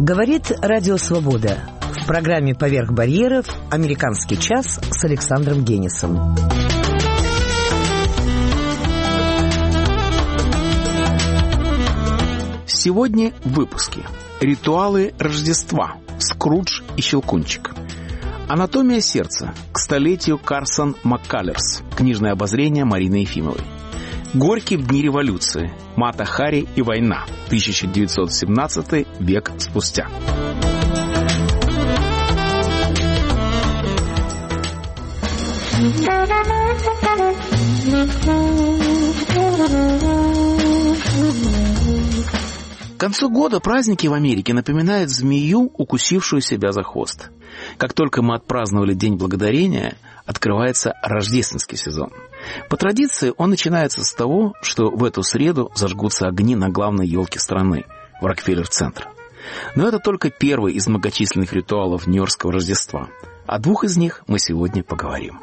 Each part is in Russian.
Говорит Радио Свобода. В программе «Поверх барьеров» «Американский час» с Александром Генисом. Сегодня в выпуске. Ритуалы Рождества. Скрудж и Щелкунчик. Анатомия сердца. К столетию Карсон МакКаллерс. Книжное обозрение Марины Ефимовой. Горький в дни революции. Мата Хари и война. 1917 век спустя. К концу года праздники в Америке напоминают змею, укусившую себя за хвост. Как только мы отпраздновали День Благодарения, открывается рождественский сезон. По традиции он начинается с того, что в эту среду зажгутся огни на главной елке страны – в Рокфеллер-центр. Но это только первый из многочисленных ритуалов Нью-Йоркского Рождества. О двух из них мы сегодня поговорим.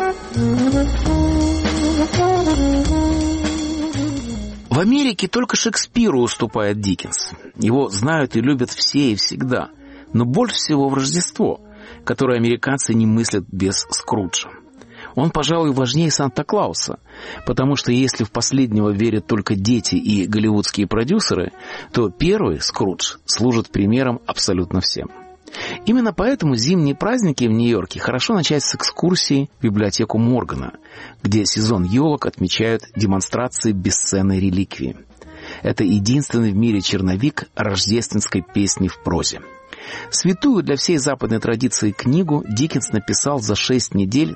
В Америке только Шекспиру уступает Диккенс. Его знают и любят все и всегда. Но больше всего в Рождество, которое американцы не мыслят без Скруджа. Он, пожалуй, важнее Санта-Клауса, потому что если в последнего верят только дети и голливудские продюсеры, то первый, Скрудж, служит примером абсолютно всем. Именно поэтому зимние праздники в Нью-Йорке хорошо начать с экскурсии в библиотеку Моргана, где сезон елок отмечают демонстрации бесценной реликвии. Это единственный в мире черновик рождественской песни в прозе. Святую для всей западной традиции книгу Диккенс написал за 6 недель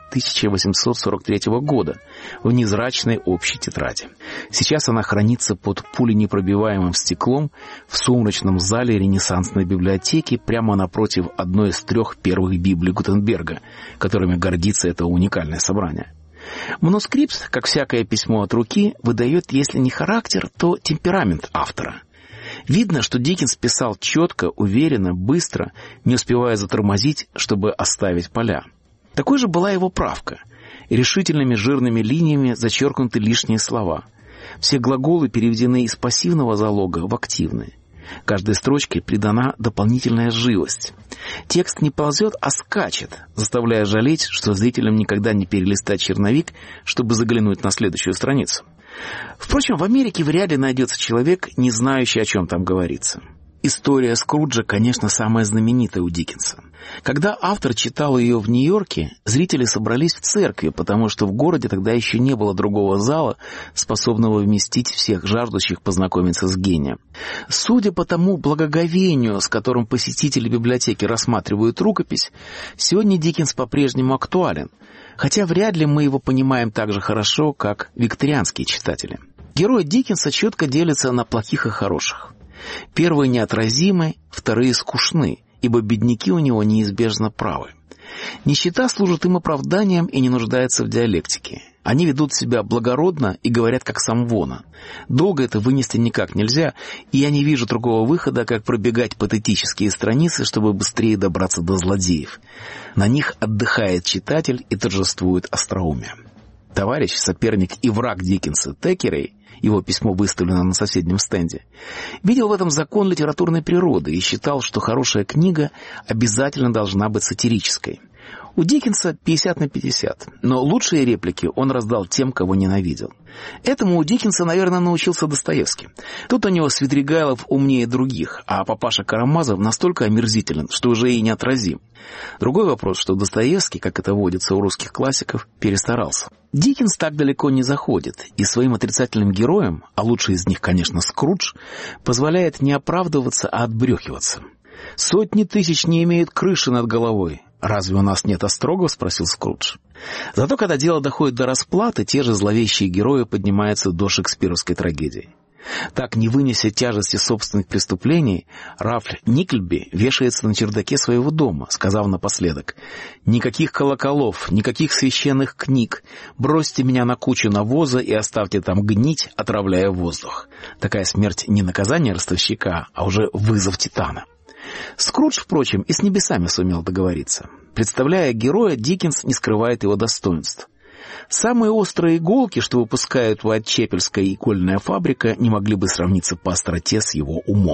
1843 года в незрачной общей тетради. Сейчас она хранится под пуленепробиваемым стеклом в сумрачном зале Ренессансной библиотеки прямо напротив одной из 3 первых Библий Гутенберга, которыми гордится это уникальное собрание. Манускрипт, как всякое письмо от руки, выдает, если не характер, то темперамент автора. Видно, что Диккенс писал четко, уверенно, быстро, не успевая затормозить, чтобы оставить поля. Такой же была его правка. Решительными жирными линиями зачеркнуты лишние слова. Все глаголы переведены из пассивного залога в активные. Каждой строчке придана дополнительная живость. Текст не ползет, а скачет, заставляя жалеть, что зрителям никогда не перелистать черновик, чтобы заглянуть на следующую страницу. Впрочем, в Америке вряд ли найдется человек, не знающий, о чем там говорится. История Скруджа, конечно, самая знаменитая у Диккенса. Когда автор читал ее в Нью-Йорке, зрители собрались в церкви, потому что в городе тогда еще не было другого зала, способного вместить всех жаждущих познакомиться с гением. Судя по тому благоговению, с которым посетители библиотеки рассматривают рукопись, сегодня Диккенс по-прежнему актуален, хотя вряд ли мы его понимаем так же хорошо, как викторианские читатели. Герои Диккенса четко делятся на плохих и хороших. Первые неотразимы, вторые скучны, ибо бедняки у него неизбежно правы. Нищета служит им оправданием и не нуждается в диалектике. Они ведут себя благородно и говорят как самвона. Долго это вынести никак нельзя, и я не вижу другого выхода, как пробегать патетические страницы, чтобы быстрее добраться до злодеев. На них отдыхает читатель и торжествует остроумие. Товарищ, соперник и враг Диккенса Текерей, его письмо выставлено на соседнем стенде, видел в этом закон литературной природы и считал, что хорошая книга обязательно должна быть сатирической. У Диккенса 50 на 50, но лучшие реплики он раздал тем, кого ненавидел. Этому у Диккенса, наверное, научился Достоевский. Тут у него Свидригайлов умнее других, а папаша Карамазов настолько омерзителен, что уже и неотразим. Другой вопрос, что Достоевский, как это водится у русских классиков, перестарался. Диккенс так далеко не заходит, и своим отрицательным героям, а лучший из них, конечно, Скрудж, позволяет не оправдываться, а отбрехиваться. «Сотни тысяч не имеют крыши над головой. Разве у нас нет острогов?» — спросил Скрудж. Зато когда дело доходит до расплаты, те же зловещие герои поднимаются до шекспировской трагедии. Так, не вынеся тяжести собственных преступлений, Раф Никльби вешается на чердаке своего дома, сказав напоследок: «Никаких колоколов, никаких священных книг. Бросьте меня на кучу навоза и оставьте там гнить, отравляя воздух». Такая смерть не наказание ростовщика, а уже вызов Титана. Скрудж, впрочем, и с небесами сумел договориться. Представляя героя, Диккенс не скрывает его достоинств. Самые острые иголки, что выпускают Уайтчепельская и Кольная фабрика, не могли бы сравниться по остроте с его умом.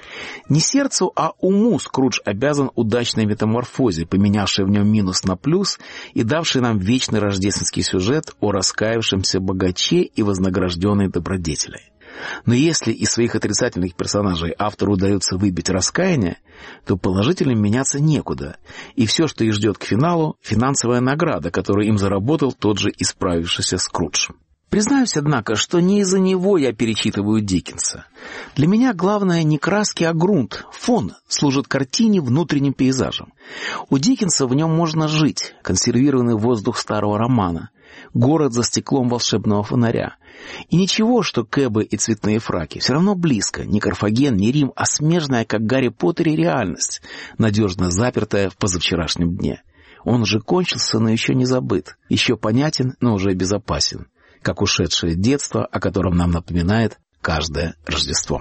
Не сердцу, а уму Скрудж обязан удачной метаморфозе, поменявшей в нем минус на плюс и давшей нам вечный рождественский сюжет о раскаявшемся богаче и вознагражденной добродетели. Но если из своих отрицательных персонажей автору удается выбить раскаяние, то положительным меняться некуда, и все, что их ждет к финалу, финансовая награда, которую им заработал тот же исправившийся Скрудж. Признаюсь, однако, что не из-за него я перечитываю Диккенса. Для меня главное не краски, а грунт, фон служит картине внутренним пейзажем. У Диккенса в нем можно жить, консервированный воздух старого романа, город за стеклом волшебного фонаря. И ничего, что кэбы и цветные фраки, все равно близко, не Карфаген, не Рим, а смежная, как Гарри Поттере, реальность, надежно запертая в позавчерашнем дне. Он уже кончился, но еще не забыт, еще понятен, но уже безопасен, как ушедшее детство, о котором нам напоминает каждое Рождество.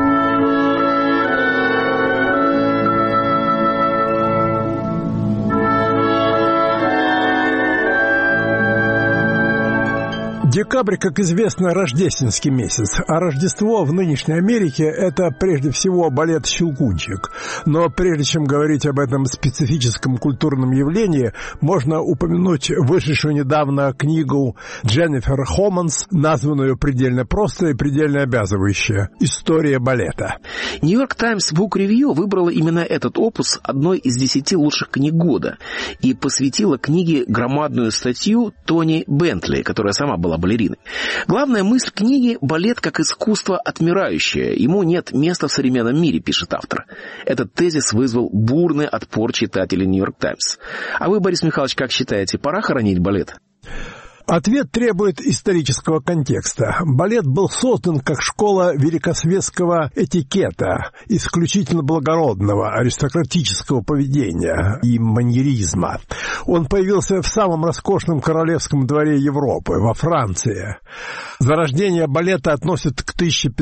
Декабрь, как известно, рождественский месяц, а Рождество в нынешней Америке – это прежде всего балет «Щелкунчик». Но прежде чем говорить об этом специфическом культурном явлении, можно упомянуть вышедшую недавно книгу Дженнифер Хоманс, названную предельно просто и предельно обязывающе «История балета». «Нью-Йорк Таймс Бук Ревью» выбрала именно этот опус одной из 10 лучших книг года и посвятила книге громадную статью Тони Бентли, которая сама была балериной. Главная мысль книги – балет как искусство отмирающее. Ему нет места в современном мире, пишет автор. Этот тезис вызвал бурный отпор читателей «Нью-Йорк Таймс». А вы, Борис Михайлович, как считаете, пора хоронить балет? Ответ требует исторического контекста. Балет был создан как школа великосветского этикета, исключительно благородного, аристократического поведения и маньеризма. Он появился в самом роскошном королевском дворе Европы, во Франции. Зарождение балета относят к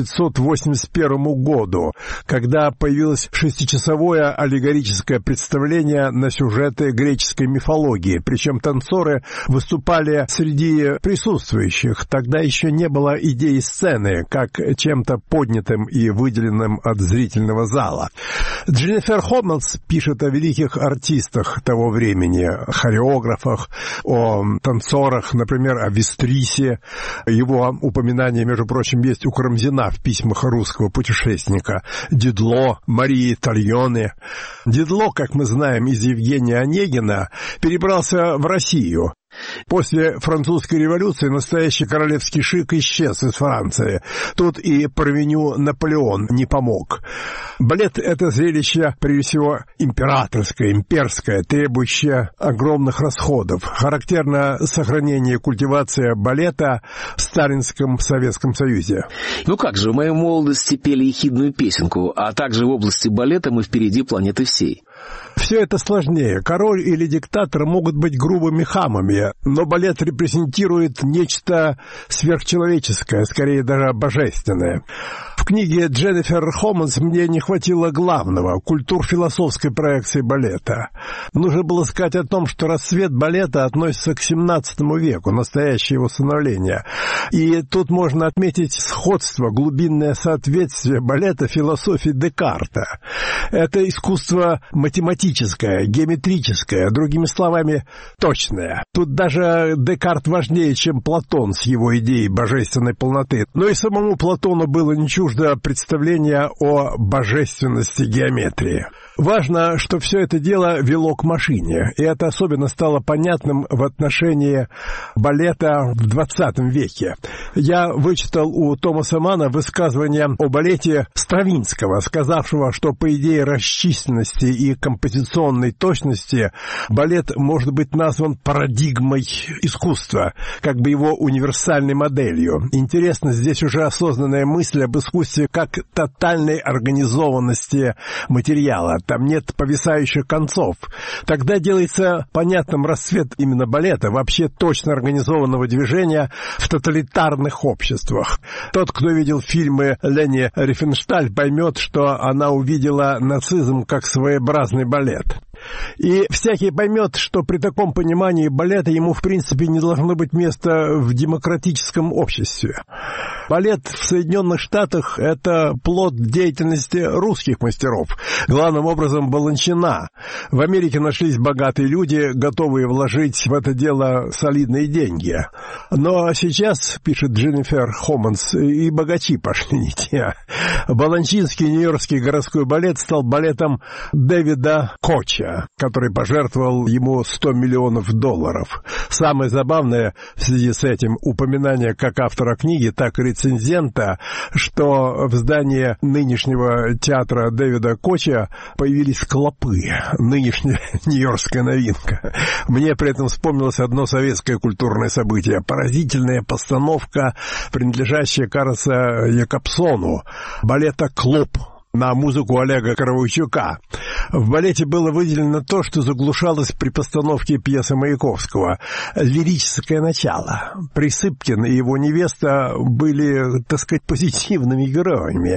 1581 году, когда появилось шестичасовое аллегорическое представление на сюжеты греческой мифологии, причем танцоры выступали среди присутствующих. Тогда еще не было идеи сцены, как чем-то поднятым и выделенным от зрительного зала. Дженнифер Хоманс пишет о великих артистах того времени, хореографах, о танцорах, например, о Вестрисе. Его упоминание, между прочим, есть у Карамзина в письмах русского путешественника. Дидло, Марии Тальоне. Дидло, как мы знаем из Евгения Онегина, перебрался в Россию. После французской революции настоящий королевский шик исчез из Франции. Тут и парвеню Наполеон не помог. Балет — это зрелище, прежде всего, императорское, имперское, требующее огромных расходов. Характерно сохранение и культивация балета в сталинском Советском Союзе. Ну как же, в моей молодости пели ехидную песенку, а также в области балета мы впереди планеты всей. Все это сложнее. Король или диктатор могут быть грубыми хамами, но балет репрезентирует нечто сверхчеловеческое, скорее даже божественное. В книге Дженнифер Хоманс мне не хватило главного – культур-философской проекции балета. Нужно было сказать о том, что расцвет балета относится к XVII веку, настоящее его становление. И тут можно отметить сходство, глубинное соответствие балета философии Декарта. Это искусство математическое, геометрическое, другими словами, точное. Тут даже Декарт важнее, чем Платон с его идеей божественной полноты. Но и самому Платону было не чуждо представление о божественности геометрии. Важно, что все это дело вело к машине, и это особенно стало понятным в отношении балета в XX веке. Я вычитал у Томаса Манна высказывание о балете Стравинского, сказавшего, что по идее расчисленности и композиционной точности балет может быть назван парадигмой искусства, как бы его универсальной моделью. Интересно, здесь уже осознанная мысль об искусстве как тотальной организованности материала. Там нет повисающих концов. Тогда делается понятным расцвет именно балета, вообще точно организованного движения в тоталитарных обществах. Тот, кто видел фильмы Лени Рифеншталь, поймет, что она увидела нацизм как своеобразный балет. И всякий поймет, что при таком понимании балета ему, в принципе, не должно быть места в демократическом обществе. Балет в Соединенных Штатах – это плод деятельности русских мастеров, главным образом Баланчина. В Америке нашлись богатые люди, готовые вложить в это дело солидные деньги. Но сейчас, пишет Дженнифер Хоманс, и богачи пошли не те. Баланчинский нью-йоркский городской балет стал балетом Дэвида Коча, который пожертвовал ему $100 миллионов. Самое забавное в связи с этим упоминание как автора книги, так и рецензента, что в здании нынешнего театра Дэвида Коча появились клопы. Нынешняя нью-йоркская новинка. Мне при этом вспомнилось одно советское культурное событие. Поразительная постановка, принадлежащая, кажется, Якобсону, балета «Клоп» на музыку Олега Каравайчука. В балете было выделено то, что заглушалось при постановке пьесы Маяковского. Лирическое начало. Присыпкин и его невеста были, так сказать, позитивными героями.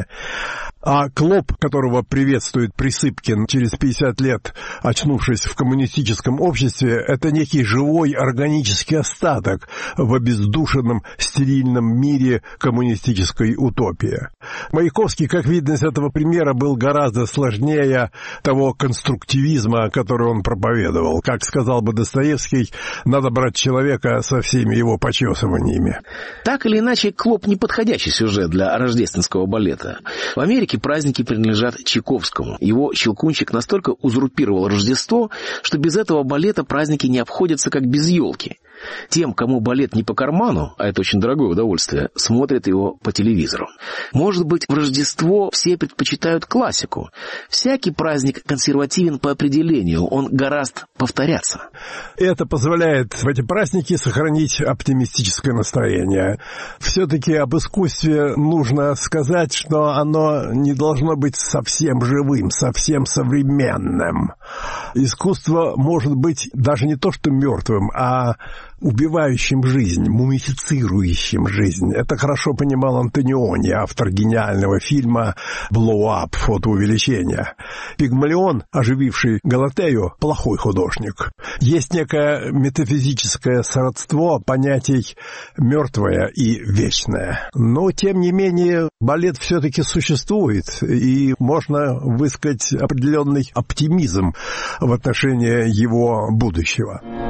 А Клоп, которого приветствует Присыпкин через 50 лет, очнувшись в коммунистическом обществе, это некий живой органический остаток в обездушенном стерильном мире коммунистической утопии. Маяковский, как видно из этого примера, был гораздо сложнее того конструктивизма, который он проповедовал. Как сказал бы Достоевский, надо брать человека со всеми его почесываниями. Так или иначе, Клоп — неподходящий сюжет для рождественского балета. В Америке праздники принадлежат Чайковскому. Его «Щелкунчик» настолько узурпировал Рождество, что без этого балета праздники не обходятся как без елки. Тем, кому балет не по карману, а это очень дорогое удовольствие, смотрят его по телевизору. Может быть, в Рождество все предпочитают классику. Всякий праздник консервативен по определению, он гораздо повторяться. Это позволяет в эти праздники сохранить оптимистическое настроение. Все-таки об искусстве нужно сказать, что оно не должно быть совсем живым, совсем современным. Искусство может быть даже не то что мертвым, а убивающим жизнь, мумифицирующим жизнь. Это хорошо понимал Антониони, автор гениального фильма «Blow Up», «Фотоувеличение». Пигмалион, ожививший Галатею, плохой художник. Есть некое метафизическое сродство понятий «мертвое» и «вечное». Но, тем не менее, балет все-таки существует, и можно высказать определенный оптимизм в отношении его будущего.